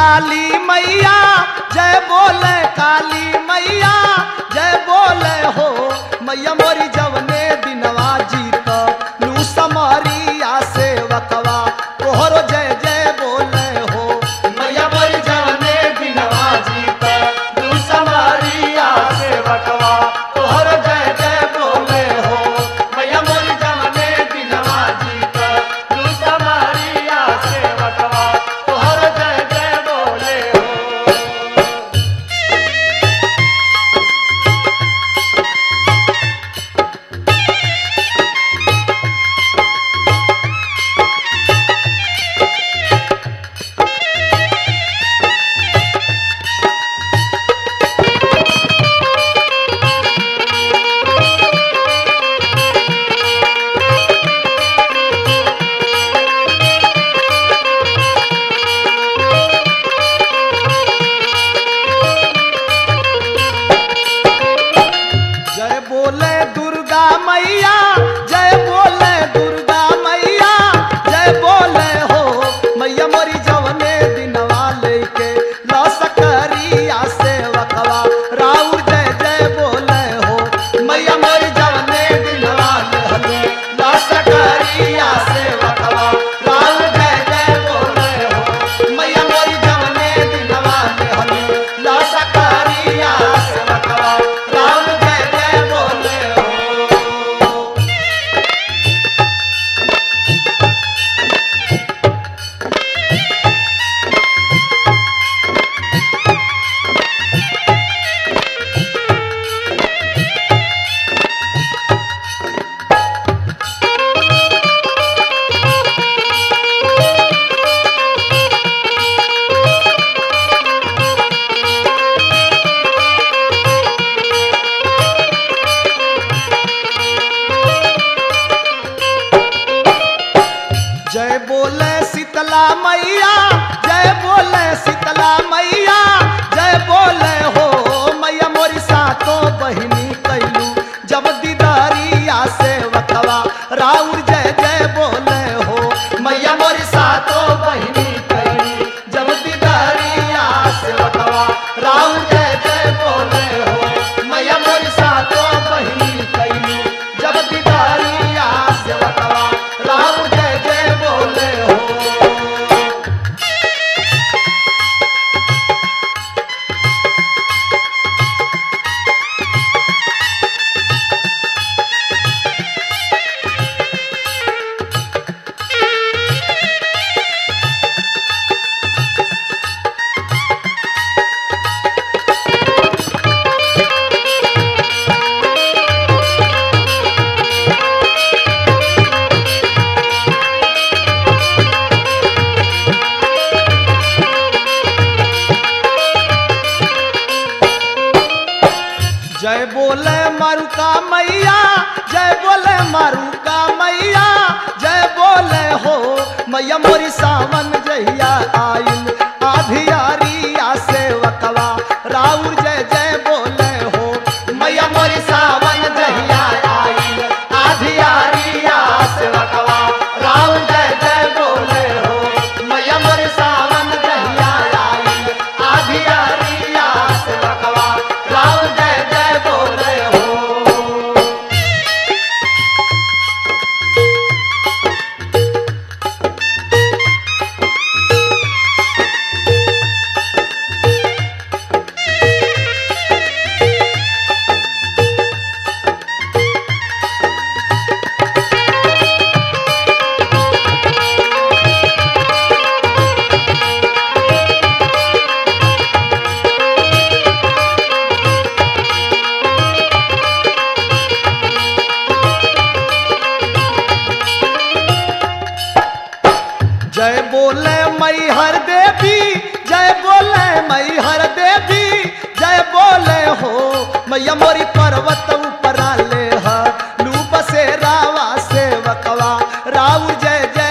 काली मैया जय बोले काली मैया जय बोले हो मैया मोरी जवने दिनवा जीत लू समरिया सेवकवा तोहरो जय जय बोले हो मैया मोरी जवने दिनवा जीत लू समरिया सेवकवा तोहरो जय जय बोले हो मैया मोरी जवने दिनवा जीत लू समरिया सेवकवा तोहरो जय जय बोले हो। जय बोले दुर्गा मैया जय बोले दुर्गा मैया जय बोले हो मैया मोरी जवने दिनवा लेके लसकरिया सेवकवा राउर जय जय बोले हो मैया मोरी जवने दिनवा लेके लसकरिया सेवकवा राउर जय जय बोले हो मैया मोरी जवने दिनवा लेके लसकरिया सेवकवा राउर जय जय बोले हो। जय बोले शीतला मैया जय बोले शीतला मैया जय बोले हो मैया मोरी सातों बहिनी कैलू जब दीदारिया सेवकवा राउर जय जय बोले हो मैया मोरी सातों बहिनी कैलू जब दीदारिया सेवकवा राउर जय जय बोले हो मैया मोरी सातों बहिनी कैलू जब दीदारिया सेवकवा राउर जय जय बोले हो। जय बोले मारुका मैया जय बोले मारुका मैया जय बोले हो मैया मोरी सावन जहिया आइल आधियारिया सेवकवा राउर जय जय बोले हो मैया मोरी सावन जहिया आइल आधियारिया सेवकवा राउर जय जय बोले हो मैया मोरी सावन जहिया आइल आधियारिया सेवकवा राउर जय जय बोले हो। जय बोले मैहर देवी जय बोले मैहर देवी जय बोले हो मैया मोरी पर्वत ऊपर ले लू बसेरावा सेवकवा राउर जय जय